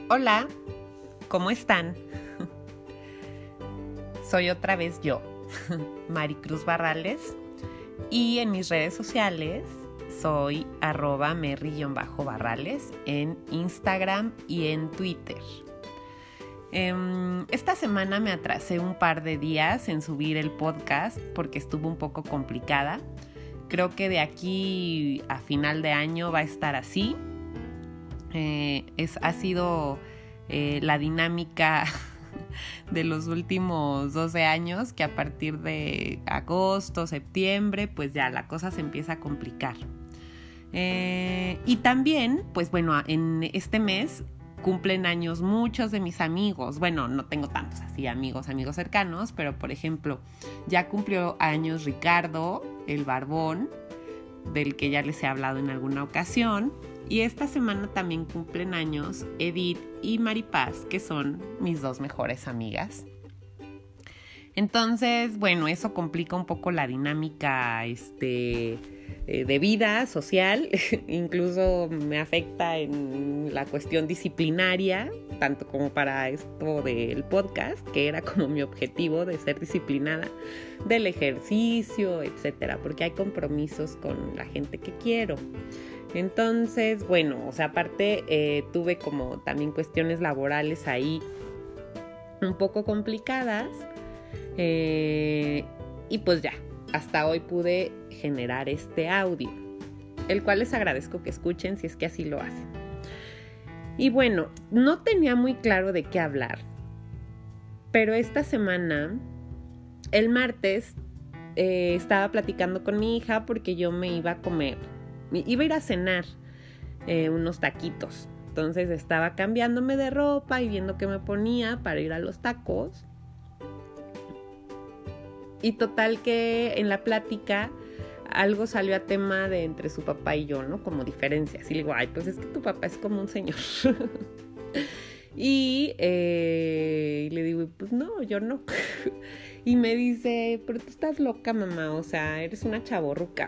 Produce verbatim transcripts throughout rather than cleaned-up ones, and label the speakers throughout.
Speaker 1: Hola, ¿cómo están? Soy otra vez yo, Maricruz Barrales, y en mis redes sociales soy arroba merry-barrales en Instagram y en Twitter. Esta semana me atrasé un par de días en subir el podcast porque estuvo un poco complicada. Creo que de aquí a final de año va a estar así. Eh, es, ha sido eh, la dinámica de los últimos doce años, que a partir de agosto, septiembre, pues ya la cosa se empieza a complicar. Eh, y también, pues bueno, en este mes cumplen años muchos de mis amigos. Bueno, no tengo tantos así amigos, amigos cercanos, pero por ejemplo, ya cumplió años Ricardo, el barbón, del que ya les he hablado en alguna ocasión. Y esta semana también cumplen años Edith y Maripaz, que son mis dos mejores amigas. Entonces, bueno, eso complica un poco la dinámica este, eh, de vida social. Incluso me afecta en la cuestión disciplinaria, tanto como para esto del podcast, que era como mi objetivo de ser disciplinada, del ejercicio, etcétera, porque hay compromisos con la gente que quiero. Entonces, bueno, o sea, aparte eh, tuve como también cuestiones laborales ahí un poco complicadas eh, y pues ya, hasta hoy pude generar este audio, el cual les agradezco que escuchen si es que así lo hacen. Y bueno, no tenía muy claro de qué hablar, pero esta semana, el martes, eh, estaba platicando con mi hija porque yo me iba a comer. Iba a ir a cenar eh, unos taquitos. Entonces estaba cambiándome de ropa y viendo qué me ponía para ir a los tacos. Y total que en la plática algo salió a tema de entre su papá y yo, ¿no? Como diferencias. Y le digo, ay, pues es que tu papá es como un señor. y, eh, y le digo, pues no, yo no. Y me dice, pero tú estás loca, mamá. O sea, eres una chavorruca.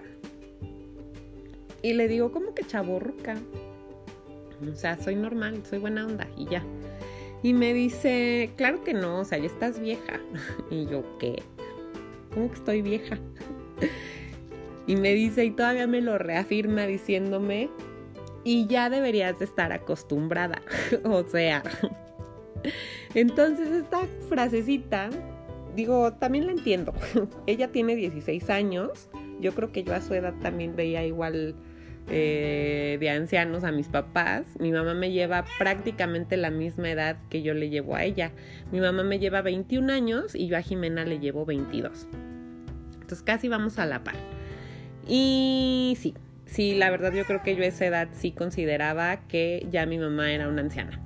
Speaker 1: Y le digo, ¿cómo que chavorruca? O sea, soy normal, soy buena onda y ya. Y me dice, claro que no, o sea, ya estás vieja. Y yo, ¿qué? ¿Cómo que estoy vieja? Y me dice, y todavía me lo reafirma diciéndome, y ya deberías de estar acostumbrada. O sea, entonces esta frasecita, digo, también la entiendo. Ella tiene dieciséis años. Yo creo que yo a su edad también veía igual eh, de ancianos a mis papás. Mi mamá me lleva prácticamente la misma edad que yo le llevo a ella. Mi mamá me lleva veintiún años y yo a Jimena le llevo veintidós. Entonces casi vamos a la par. Y sí, sí, la verdad yo creo que yo a esa edad sí consideraba que ya mi mamá era una anciana.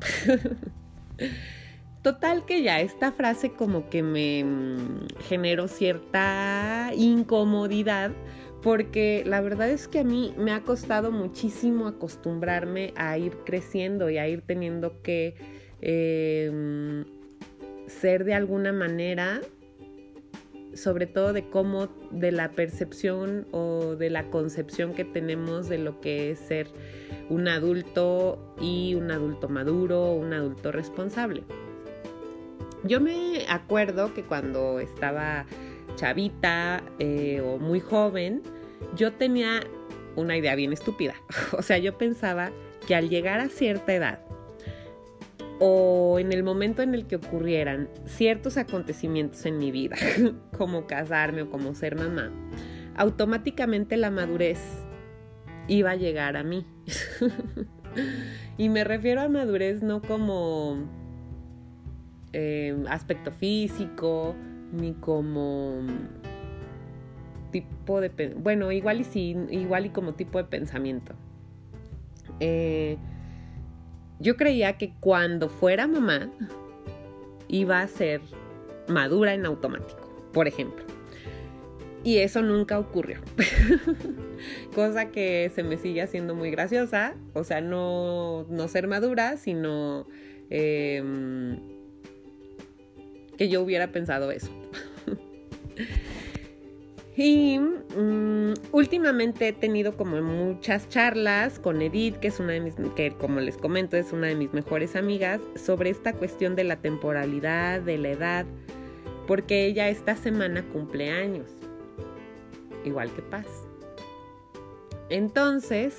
Speaker 1: Total que ya esta frase como que me generó cierta incomodidad, porque la verdad es que a mí me ha costado muchísimo acostumbrarme a ir creciendo y a ir teniendo que eh, ser de alguna manera, sobre todo de cómo, de la percepción o de la concepción que tenemos de lo que es ser un adulto y un adulto maduro, un adulto responsable. Yo me acuerdo que cuando estaba chavita eh, o muy joven, yo tenía una idea bien estúpida. O sea, yo pensaba que al llegar a cierta edad o en el momento en el que ocurrieran ciertos acontecimientos en mi vida, como casarme o como ser mamá, automáticamente la madurez iba a llegar a mí. Y me refiero a madurez no como Eh, aspecto físico, ni como tipo de... Bueno, igual y sí, igual y como tipo de pensamiento. Eh, yo creía que cuando fuera mamá iba a ser madura en automático, por ejemplo. Y eso nunca ocurrió. Cosa que se me sigue haciendo muy graciosa. O sea, no, no ser madura, sino... Eh, que yo hubiera pensado eso. Y mmm, últimamente he tenido como muchas charlas con Edith, que es una de mis, que como les comento es una de mis mejores amigas, sobre esta cuestión de la temporalidad, de la edad, porque ella esta semana cumple años, igual que Paz. Entonces,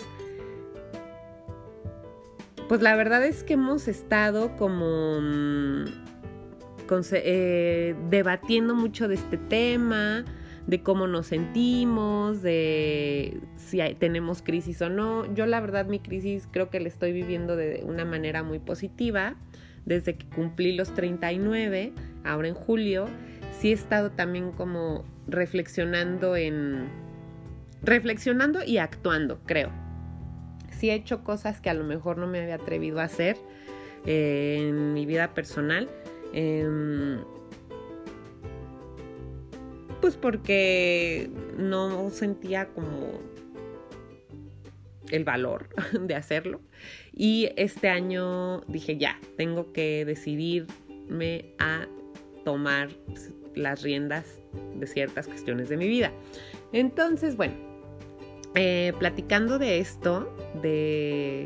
Speaker 1: pues la verdad es que hemos estado como mmm, con, eh, debatiendo mucho de este tema, de cómo nos sentimos, de si hay, tenemos crisis o no. Yo la verdad mi crisis creo que la estoy viviendo de una manera muy positiva. Desde que cumplí los treinta y nueve, ahora en julio, sí he estado también como reflexionando en... reflexionando y actuando, creo. Sí he hecho cosas que a lo mejor no me había atrevido a hacer eh, en mi vida personal. Eh, Pues porque no sentía como el valor de hacerlo. Y este año dije, ya, tengo que decidirme a tomar las riendas de ciertas cuestiones de mi vida. Entonces, bueno, eh, platicando de esto, de,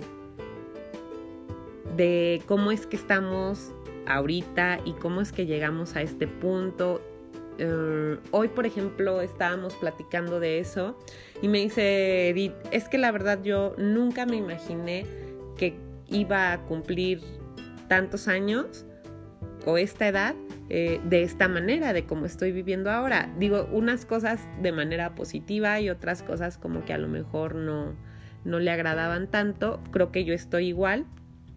Speaker 1: de cómo es que estamos ahorita y cómo es que llegamos a este punto. Uh, hoy, por ejemplo, estábamos platicando de eso y me dice Edith, es que la verdad yo nunca me imaginé que iba a cumplir tantos años o esta edad eh, de esta manera, de cómo estoy viviendo ahora. Digo, unas cosas de manera positiva y otras cosas como que a lo mejor no, no le agradaban tanto. Creo que yo estoy igual.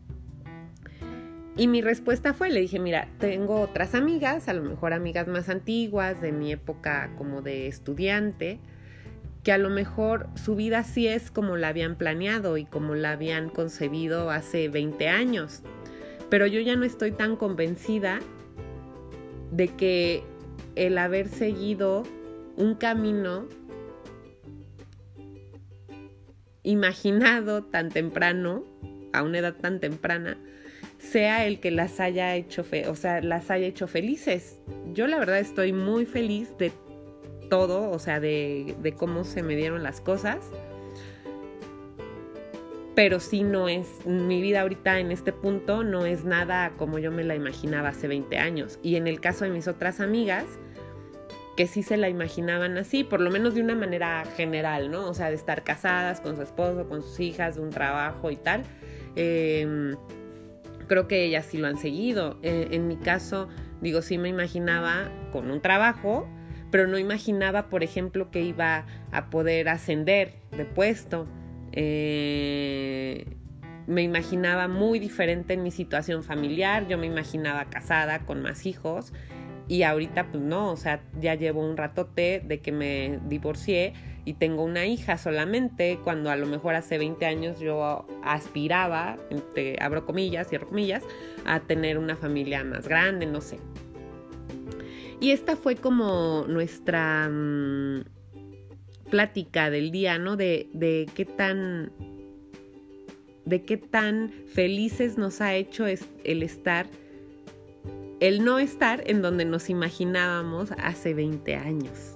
Speaker 1: Y mi respuesta fue, le dije, mira, tengo otras amigas, a lo mejor amigas más antiguas, de mi época como de estudiante, que a lo mejor su vida sí es como la habían planeado y como la habían concebido hace veinte años. Pero yo ya no estoy tan convencida de que el haber seguido un camino imaginado tan temprano, a una edad tan temprana, sea el que las haya hecho fe- o sea, las haya hecho felices. Yo la verdad estoy muy feliz de todo, o sea, de, de cómo se me dieron las cosas. Pero sí no es, mi vida ahorita en este punto no es nada como yo me la imaginaba hace veinte años. Y en el caso de mis otras amigas, que sí se la imaginaban así, por lo menos de una manera general, ¿no? O sea, de estar casadas con su esposo, con sus hijas, de un trabajo y tal. Eh, Creo que ellas sí lo han seguido. Eh, en mi caso, digo, sí me imaginaba con un trabajo, pero no imaginaba, por ejemplo, que iba a poder ascender de puesto. Eh, me imaginaba muy diferente en mi situación familiar. Yo me imaginaba casada con más hijos y ahorita pues no, o sea, ya llevo un ratote de que me divorcié y tengo una hija solamente, cuando a lo mejor hace veinte años yo aspiraba, entre, abro comillas, cierro comillas, a tener una familia más grande, no sé. Y esta fue como nuestra mmm, plática del día, ¿no? De, de qué tan, de qué tan felices nos ha hecho es, el estar, el no estar en donde nos imaginábamos hace veinte años.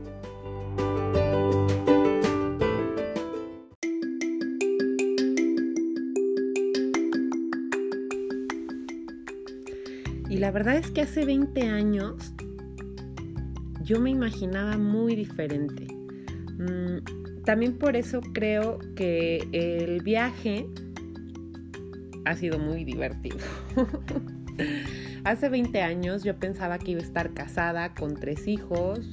Speaker 1: Y la verdad es que hace veinte años yo me imaginaba muy diferente. Mm, también por eso creo que el viaje ha sido muy divertido. Hace veinte años yo pensaba que iba a estar casada con tres hijos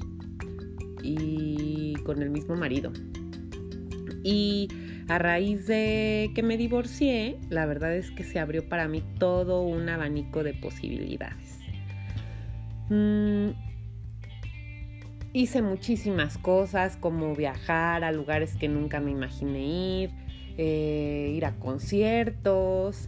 Speaker 1: y con el mismo marido. Y a raíz de que me divorcié, la verdad es que se abrió para mí todo un abanico de posibilidades. Mm, hice muchísimas cosas, como viajar a lugares que nunca me imaginé ir, eh, ir a conciertos,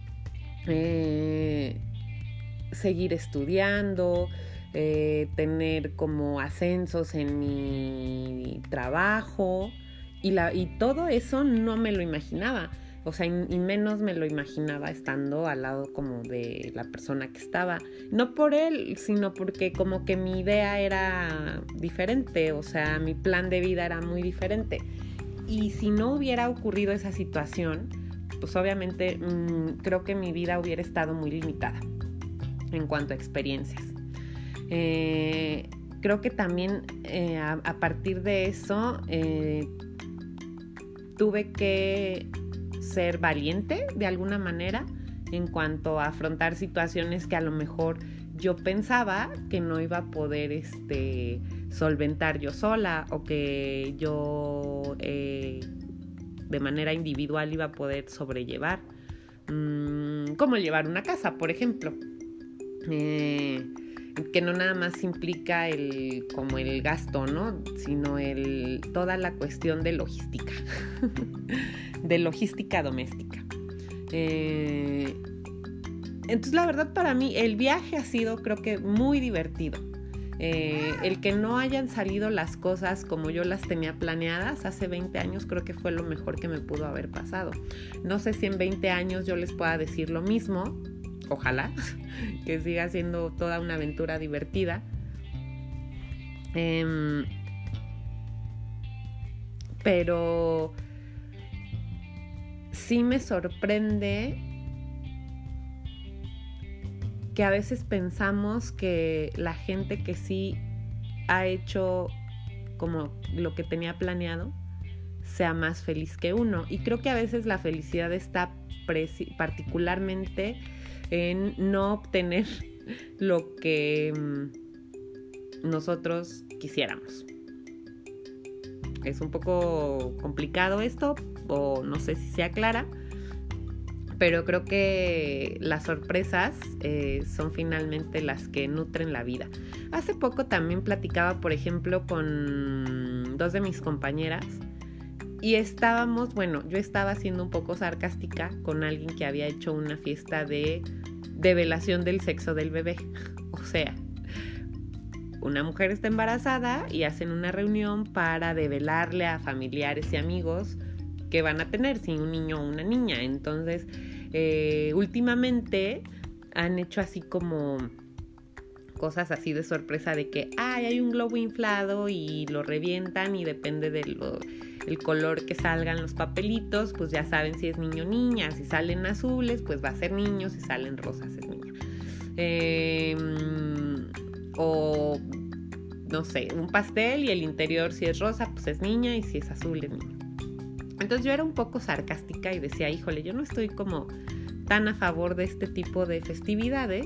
Speaker 1: eh, seguir estudiando, eh, tener como ascensos en mi trabajo. Y, la, y todo eso no me lo imaginaba. O sea, y, y menos me lo imaginaba estando al lado como de la persona que estaba. No por él, sino porque como que mi idea era diferente, o sea, mi plan de vida era muy diferente. Y si no hubiera ocurrido esa situación, pues obviamente mmm, creo que mi vida hubiera estado muy limitada en cuanto a experiencias. Eh, creo que también eh, a, a partir de eso eh, tuve que ser valiente de alguna manera en cuanto a afrontar situaciones que a lo mejor yo pensaba que no iba a poder este, solventar yo sola, o que yo eh, de manera individual iba a poder sobrellevar, mm, como llevar una casa, por ejemplo, eh, que no nada más implica el, como el gasto, ¿no? Sino el, toda la cuestión de logística, de logística doméstica. Eh, entonces la verdad para mí el viaje ha sido, creo que, muy divertido. Eh, el que no hayan salido las cosas como yo las tenía planeadas hace veinte años, creo que fue lo mejor que me pudo haber pasado. No sé si en veinte años yo les pueda decir lo mismo, ojalá, que siga siendo toda una aventura divertida. Eh, pero sí me sorprende que a veces pensamos que la gente que sí ha hecho como lo que tenía planeado sea más feliz que uno. Y creo que a veces la felicidad está preci- particularmente en no obtener lo que mmm, nosotros quisiéramos. Es un poco complicado esto, o no sé si sea clara, pero creo que las sorpresas eh, son finalmente las que nutren la vida. Hace poco también platicaba, por ejemplo, con dos de mis compañeras y estábamos, bueno, yo estaba siendo un poco sarcástica con alguien que había hecho una fiesta de develación del sexo del bebé. O sea, una mujer está embarazada y hacen una reunión para develarle a familiares y amigos que van a tener, si un niño o una niña. Entonces, eh, últimamente han hecho así como cosas así de sorpresa de que ay, hay un globo inflado y lo revientan y depende del color que salgan los papelitos, pues ya saben si es niño o niña. Si salen azules, pues va a ser niño, si salen rosas es niña. Eh, o no sé, un pastel y el interior si es rosa, pues es niña, y si es azul es niño. Entonces yo era un poco sarcástica y decía, híjole, yo no estoy como tan a favor de este tipo de festividades,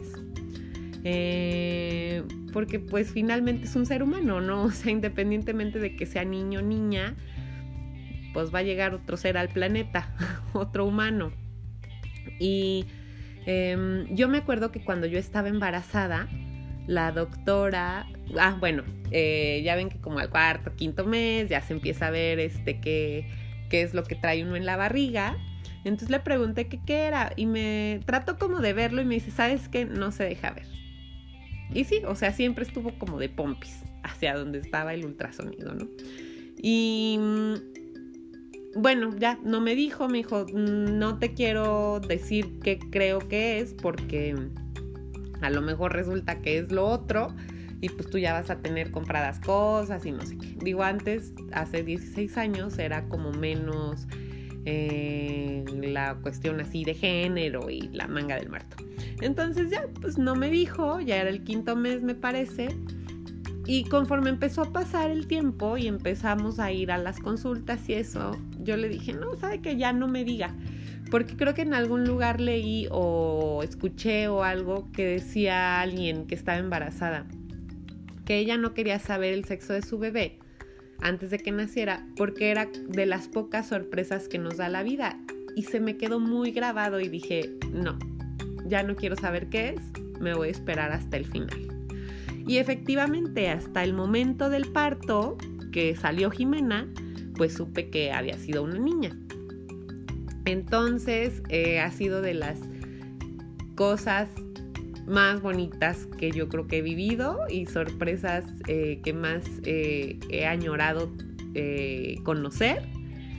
Speaker 1: eh, porque pues finalmente es un ser humano, ¿no? O sea, independientemente de que sea niño o niña, pues va a llegar otro ser al planeta, otro humano. Y eh, yo me acuerdo que cuando yo estaba embarazada, la doctora, ah, bueno, eh, ya ven que como al cuarto, quinto mes, ya se empieza a ver este que qué es lo que trae uno en la barriga. Entonces le pregunté que qué era y me trató como de verlo y me dice, ¿sabes qué? No se deja ver. Y sí, o sea, siempre estuvo como de pompis hacia donde estaba el ultrasonido, ¿no? Y bueno, ya no me dijo, me dijo, no te quiero decir qué creo que es porque a lo mejor resulta que es lo otro y pues tú ya vas a tener compradas cosas y no sé qué. Digo, antes, hace dieciséis años, era como menos eh, la cuestión así de género y la manga del muerto. Entonces ya, pues no me dijo, ya era el quinto mes me parece. Y conforme empezó a pasar el tiempo y empezamos a ir a las consultas y eso, yo le dije, no, sabe que ya no me diga. Porque creo que en algún lugar leí o escuché o algo que decía alguien que estaba embarazada, que ella no quería saber el sexo de su bebé antes de que naciera, porque era de las pocas sorpresas que nos da la vida. Y se me quedó muy grabado y dije, no, ya no quiero saber qué es, me voy a esperar hasta el final. Y efectivamente, hasta el momento del parto, que salió Jimena, pues supe que había sido una niña. Entonces, eh, ha sido de las cosas más bonitas que yo creo que he vivido y sorpresas eh, que más eh, he añorado eh, conocer,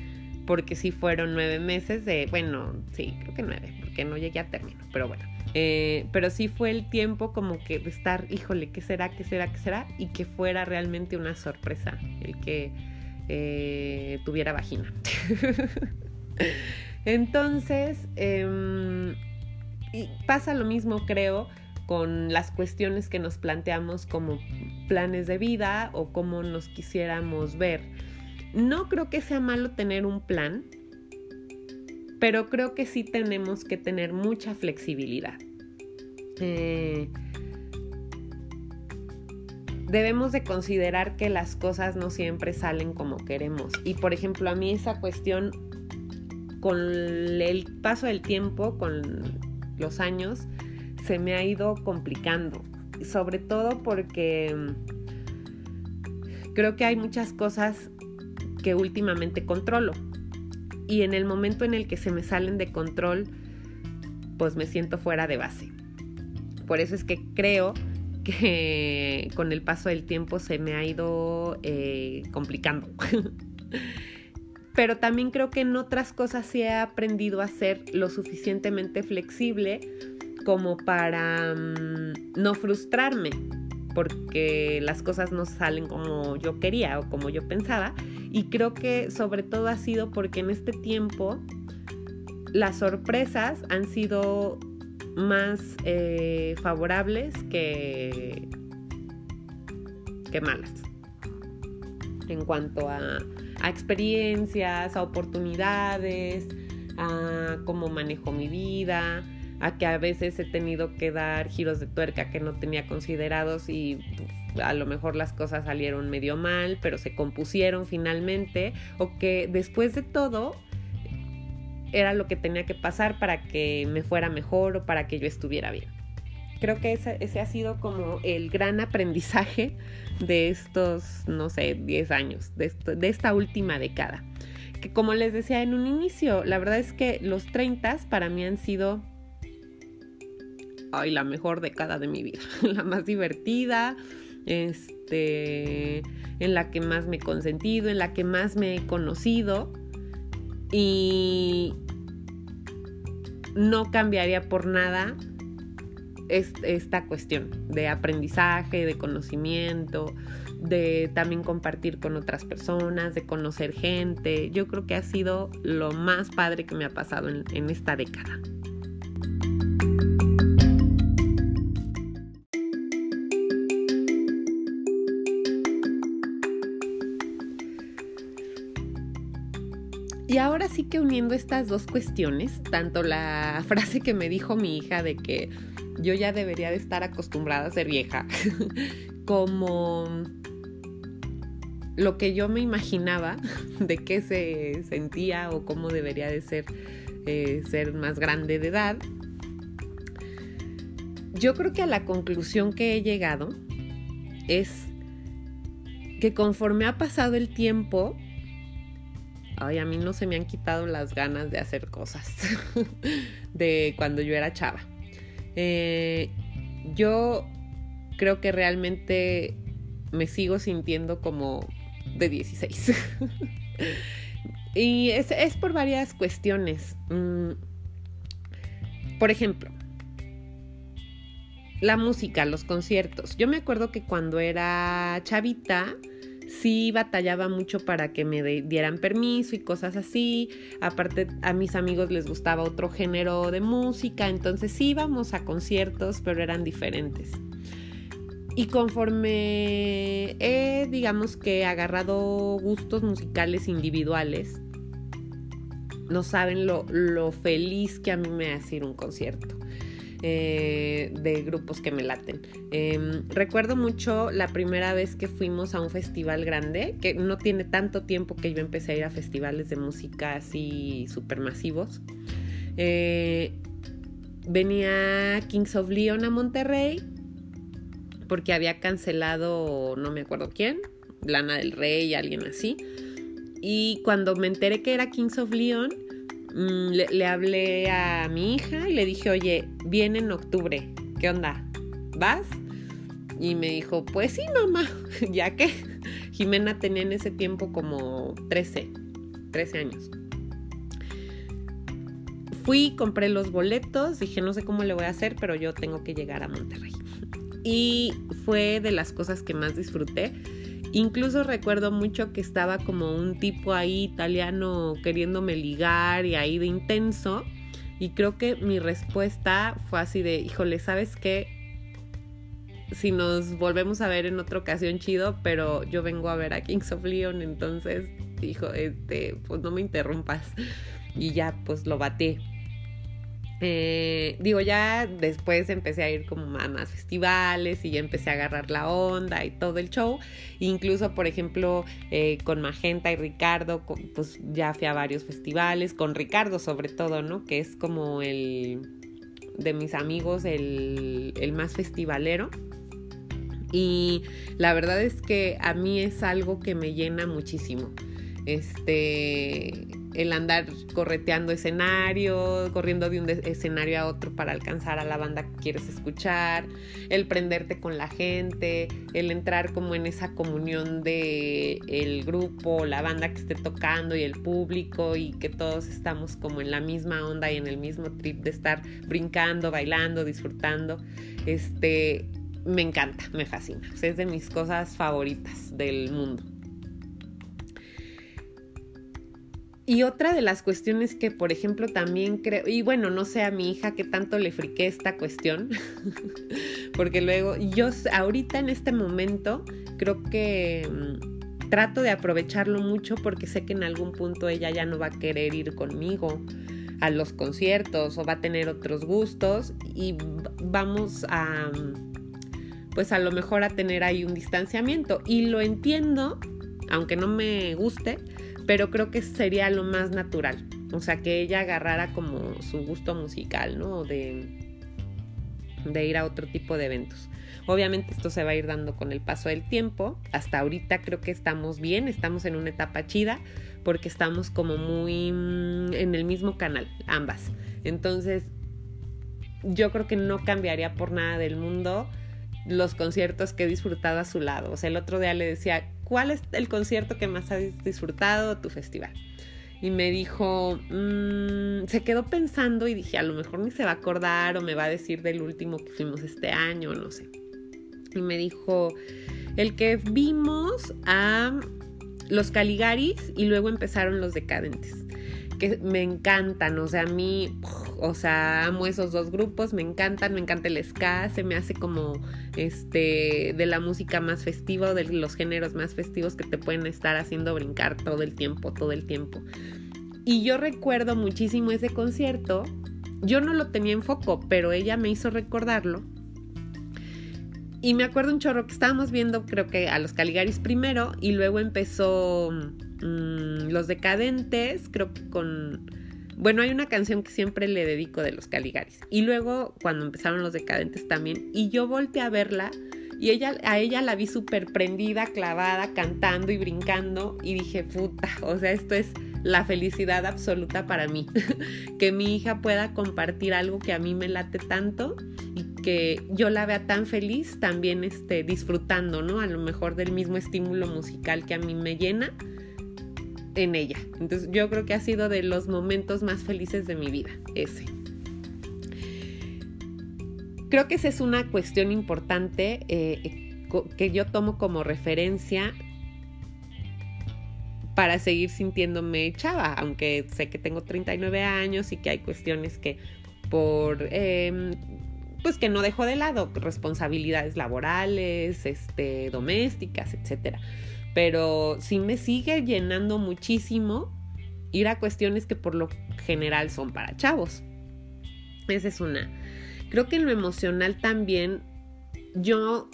Speaker 1: porque sí fueron nueve meses de, bueno, sí, creo que nueve, porque no llegué a término, pero bueno. Eh, pero sí fue el tiempo como que de estar, híjole, ¿qué será, qué será, qué será? Y que fuera realmente una sorpresa el que eh, tuviera vagina. Entonces, eh, y pasa lo mismo, creo, con las cuestiones que nos planteamos como planes de vida o cómo nos quisiéramos ver. No creo que sea malo tener un plan, pero creo que sí tenemos que tener mucha flexibilidad. Eh, debemos de considerar que las cosas no siempre salen como queremos. Y por ejemplo, a mí esa cuestión, con el paso del tiempo, con los años, se me ha ido complicando. Sobre todo porque creo que hay muchas cosas que últimamente controlo. Y en el momento en el que se me salen de control, pues me siento fuera de base. Por eso es que creo que con el paso del tiempo se me ha ido eh, complicando. Pero también creo que en otras cosas sí he aprendido a ser lo suficientemente flexible como para um, no frustrarme, porque las cosas no salen como yo quería o como yo pensaba. Y creo que sobre todo ha sido porque en este tiempo las sorpresas han sido más eh, favorables que, que malas. En cuanto a, a experiencias, a oportunidades, a cómo manejo mi vida, a que a veces he tenido que dar giros de tuerca que no tenía considerados y a lo mejor las cosas salieron medio mal, pero se compusieron finalmente, o que después de todo era lo que tenía que pasar para que me fuera mejor o para que yo estuviera bien. Creo que ese, ese ha sido como el gran aprendizaje de estos, no sé, diez años, de, esto, de esta última década. Que como les decía en un inicio, la verdad es que los treinta para mí han sido ay, la mejor década de mi vida, la más divertida, este, en la que más me he consentido, en la que más me he conocido, y no cambiaría por nada esta cuestión de aprendizaje, de conocimiento, de también compartir con otras personas, de conocer gente. Yo creo que ha sido lo más padre que me ha pasado en, en esta década. Y ahora sí que uniendo estas dos cuestiones, tanto la frase que me dijo mi hija de que yo ya debería de estar acostumbrada a ser vieja, como lo que yo me imaginaba de qué se sentía o cómo debería de ser eh, ser más grande de edad, yo creo que a la conclusión que he llegado es que conforme ha pasado el tiempo, ay, a mí no se me han quitado las ganas de hacer cosas de cuando yo era chava. Eh, yo creo que realmente me sigo sintiendo como de dieciséis. Y es, es por varias cuestiones. Mm, por ejemplo, la música, los conciertos. Yo me acuerdo que cuando era chavita sí batallaba mucho para que me de, dieran permiso y cosas así. Aparte, a mis amigos les gustaba otro género de música, entonces sí íbamos a conciertos, pero eran diferentes. Y conforme he, digamos que, agarrado gustos musicales individuales, no saben lo, lo feliz que a mí me hace ir a un concierto. Eh, de grupos que me laten. Eh, recuerdo mucho la primera vez que fuimos a un festival grande, que no tiene tanto tiempo que yo empecé a ir a festivales de música así súper masivos. Eh, venía Kings of Leon a Monterrey porque había cancelado, no me acuerdo quién, Lana del Rey, alguien así. Y cuando me enteré que era Kings of Leon, Le, le hablé a mi hija y le dije, oye, viene en octubre, ¿qué onda? ¿Vas? Y me dijo, pues sí, mamá, ya que Jimena tenía en ese tiempo como trece años. fui, compré los boletos, dije no sé cómo le voy a hacer, pero yo tengo que llegar a Monterrey. Y fue de las cosas que más disfruté. Incluso recuerdo mucho que estaba como un tipo ahí italiano queriéndome ligar y ahí de intenso. Y creo que mi respuesta fue así de, híjole, ¿sabes qué? Si nos volvemos a ver en otra ocasión, chido, pero yo vengo a ver a Kings of Leon, entonces, hijo, este, pues no me interrumpas. Y ya, pues lo baté. Eh, digo, ya después empecé a ir como a más festivales y ya empecé a agarrar la onda y todo el show. Incluso, por ejemplo, eh, con Magenta y Ricardo, con, pues ya fui a varios festivales, con Ricardo sobre todo, ¿no? Que es como el de mis amigos, el, el más festivalero. Y la verdad es que a mí es algo que me llena muchísimo. Este, el andar correteando escenario, corriendo de un de- escenario a otro para alcanzar a la banda que quieres escuchar, el prenderte con la gente, el entrar como en esa comunión de el grupo, la banda que esté tocando y el público, y que todos estamos como en la misma onda y en el mismo trip de estar brincando, bailando, disfrutando. Este, me encanta, me fascina. O sea, es de mis cosas favoritas del mundo. Y otra de las cuestiones que, por ejemplo, también creo, y bueno, no sé a mi hija qué tanto le friqué esta cuestión, porque luego yo ahorita en este momento creo que mmm, trato de aprovecharlo mucho porque sé que en algún punto ella ya no va a querer ir conmigo a los conciertos o va a tener otros gustos y vamos a, pues a lo mejor a tener ahí un distanciamiento. Y lo entiendo, aunque no me guste, pero creo que sería lo más natural. O sea, que ella agarrara como su gusto musical, ¿no? De, de ir a otro tipo de eventos. Obviamente esto se va a ir dando con el paso del tiempo. Hasta ahorita creo que estamos bien, estamos en una etapa chida, porque estamos como muy en el mismo canal, ambas. Entonces, yo creo que no cambiaría por nada del mundo los conciertos que he disfrutado a su lado. O sea, el otro día le decía, ¿cuál es el concierto que más has disfrutado de tu festival? Y me dijo, mmm, se quedó pensando y dije, a lo mejor ni se va a acordar o me va a decir del último que fuimos este año, no sé. Y me dijo, el que vimos a los Caligaris y luego empezaron los Decadentes, que me encantan, o sea, a mí, o sea, amo esos dos grupos, me encantan, me encanta el ska, se me hace como este de la música más festiva, de los géneros más festivos que te pueden estar haciendo brincar todo el tiempo, todo el tiempo. Y yo recuerdo muchísimo ese concierto, yo no lo tenía en foco, pero ella me hizo recordarlo. Y me acuerdo un chorro que estábamos viendo, creo que a los Caligaris primero, y luego empezó mmm, los Decadentes, creo que con... Bueno, hay una canción que siempre le dedico de los Caligaris. Y luego cuando empezaron los Decadentes también, y yo volteé a verla, y ella, a ella la vi súper prendida, clavada, cantando y brincando, y dije, puta, o sea, esto es la felicidad absoluta para mí. Que mi hija pueda compartir algo que a mí me late tanto y que yo la vea tan feliz, también este, disfrutando, ¿no? A lo mejor del mismo estímulo musical que a mí me llena en ella. Entonces yo creo que ha sido de los momentos más felices de mi vida, ese. Creo que esa es una cuestión importante eh, que yo tomo como referencia para seguir sintiéndome chava, aunque sé que tengo treinta y nueve años y que hay cuestiones que por... Eh, pues que no dejo de lado, responsabilidades laborales, este, domésticas, etcétera. Pero sí me sigue llenando muchísimo ir a cuestiones que por lo general son para chavos. Esa es una. Creo que en lo emocional también yo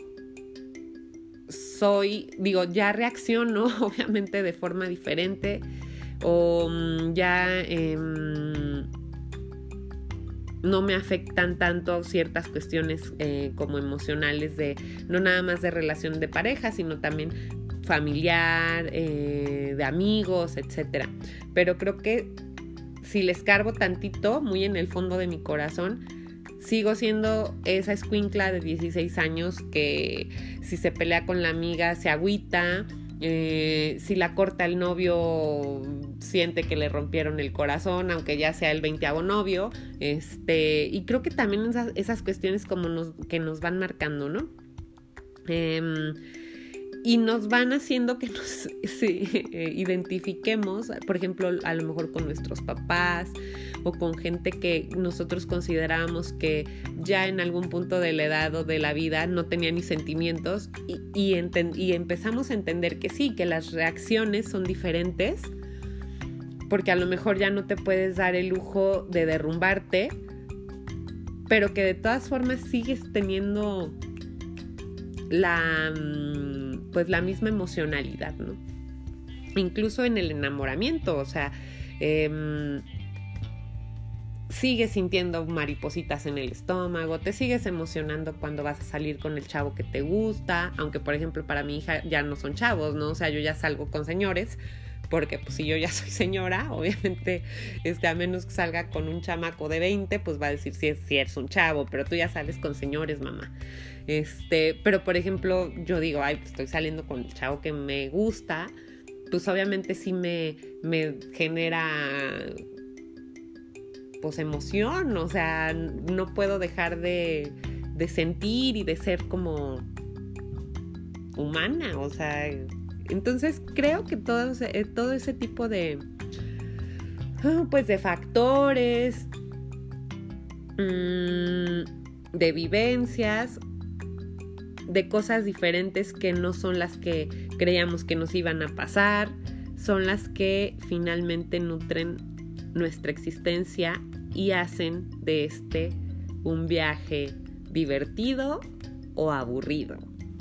Speaker 1: soy, digo, ya reacciono obviamente de forma diferente o um, ya... Eh, no me afectan tanto ciertas cuestiones eh, como emocionales de, no nada más de relación de pareja, sino también familiar, eh, de amigos, etcétera. Pero creo que si les cargo tantito, muy en el fondo de mi corazón, sigo siendo esa escuincla de dieciséis años que si se pelea con la amiga se agüita, eh, si la corta el novio siente que le rompieron el corazón, aunque ya sea el veinteavo novio, este, y creo que también esas, esas cuestiones como nos, que nos van marcando, ¿no? Eh, y nos van haciendo que nos sí, eh, identifiquemos, por ejemplo, a lo mejor con nuestros papás o con gente que nosotros considerábamos que ya en algún punto de la edad o de la vida no tenía ni sentimientos y, y, enten- y empezamos a entender que sí, que las reacciones son diferentes, porque a lo mejor ya no te puedes dar el lujo de derrumbarte, pero que de todas formas sigues teniendo la, pues la misma emocionalidad, ¿no? Incluso en el enamoramiento, o sea, eh, sigues sintiendo maripositas en el estómago, te sigues emocionando cuando vas a salir con el chavo que te gusta, aunque por ejemplo para mi hija ya no son chavos, ¿no? O sea, yo ya salgo con señores, porque pues si yo ya soy señora, obviamente, este, a menos que salga con un chamaco de veinte, pues va a decir si es, si eres un chavo, pero tú ya sales con señores, mamá. Este, pero por ejemplo, yo digo, ay, pues estoy saliendo con el chavo que me gusta, pues obviamente sí me, me genera pues emoción, o sea, no puedo dejar de, de sentir y de ser como humana, o sea, entonces creo que todo, todo ese tipo de, pues de factores, de vivencias, de cosas diferentes que no son las que creíamos que nos iban a pasar, son las que finalmente nutren nuestra existencia y hacen de este un viaje divertido o aburrido.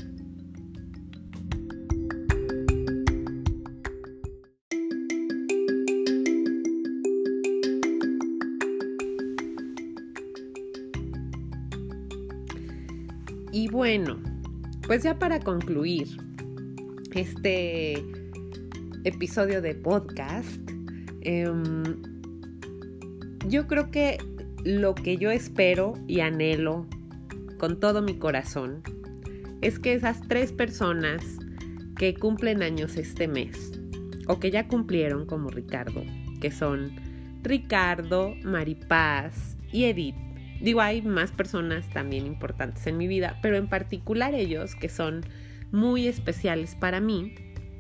Speaker 1: Y bueno, pues ya para concluir este episodio de podcast, eh, yo creo que lo que yo espero y anhelo con todo mi corazón es que esas tres personas que cumplen años este mes o que ya cumplieron como Ricardo, que son Ricardo, Maripaz y Edith. Digo, hay más personas también importantes en mi vida, pero en particular ellos, que son muy especiales para mí,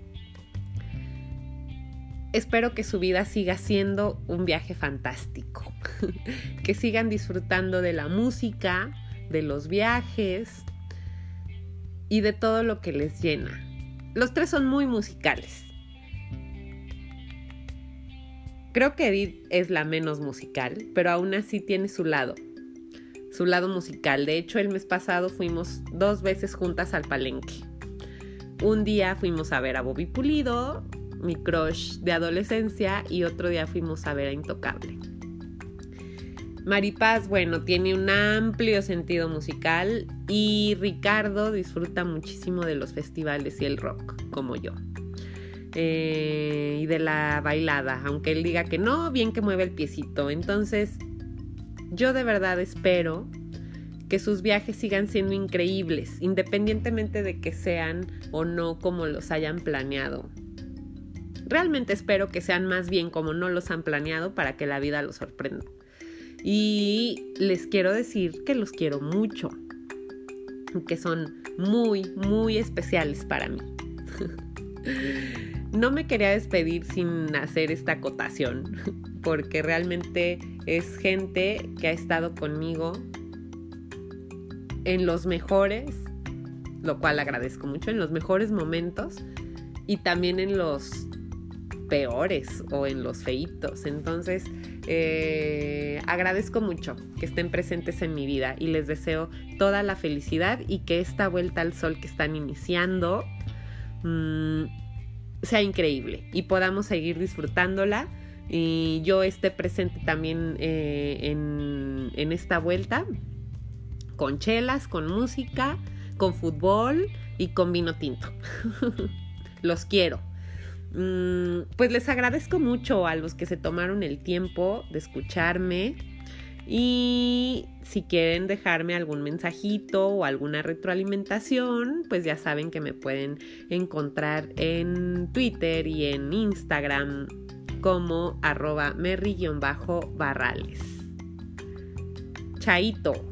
Speaker 1: espero que su vida siga siendo un viaje fantástico, que sigan disfrutando de la música, de los viajes y de todo lo que les llena. Los tres son muy musicales. Creo que Edith es la menos musical, pero aún así tiene su lado, su lado musical. De hecho, el mes pasado fuimos dos veces juntas al Palenque. Un día fuimos a ver a Bobby Pulido, mi crush de adolescencia, y otro día fuimos a ver a Intocable. Maripaz, bueno, tiene un amplio sentido musical, y Ricardo disfruta muchísimo de los festivales y el rock, como yo. Eh, y de la bailada, aunque él diga que no, bien que mueve el piecito. Entonces, yo de verdad espero que sus viajes sigan siendo increíbles, independientemente de que sean o no como los hayan planeado. Realmente espero que sean más bien como no los han planeado, para que la vida los sorprenda. Y les quiero decir que los quiero mucho, que son muy, muy especiales para mí. No me quería despedir sin hacer esta acotación, porque realmente es gente que ha estado conmigo en los mejores, lo cual agradezco mucho, en los mejores momentos y también en los peores o en los feitos. Entonces, eh, agradezco mucho que estén presentes en mi vida y les deseo toda la felicidad y que esta vuelta al sol que están iniciando mmm, sea increíble y podamos seguir disfrutándola, y yo esté presente también eh, en, en esta vuelta, con chelas, con música, con fútbol y con vino tinto. Los quiero. Mm, pues les agradezco mucho a los que se tomaron el tiempo de escucharme, y si quieren dejarme algún mensajito o alguna retroalimentación, pues ya saben que me pueden encontrar en Twitter y en Instagram como arroba merry-barrales. Chaito.